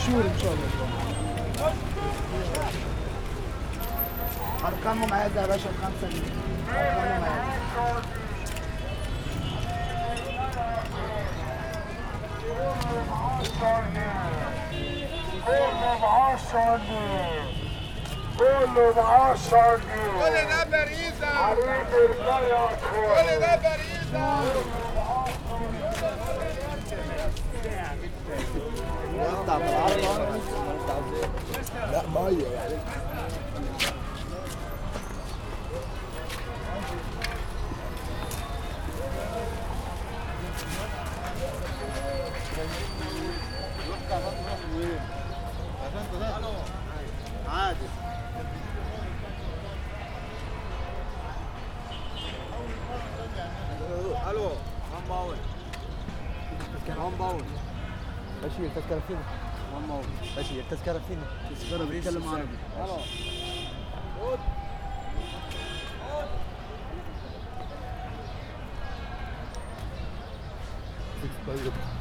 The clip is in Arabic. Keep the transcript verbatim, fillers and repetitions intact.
شهور ان شاء الله. ارقامهم عايزه يا باشا بخمسة جنيه. ارقامهم عايزه. كله بعشرة جنيه. كله بعشرة جنيه. كل ده باريزة. حبيبي رجالة كل ده باريزة. لا ميه يعني. عادي. الو هم باون هم باون ماشي التذكرة فين؟ هم باون ماشي التذكرة فين؟ التذكرة بيتكلم عربي. الو